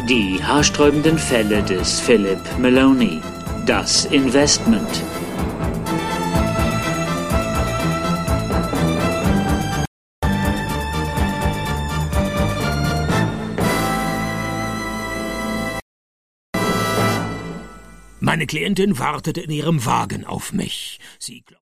Die haarsträubenden Fälle des Philip Maloney. Das Investment. Meine Klientin wartete in ihrem Wagen auf mich. Sie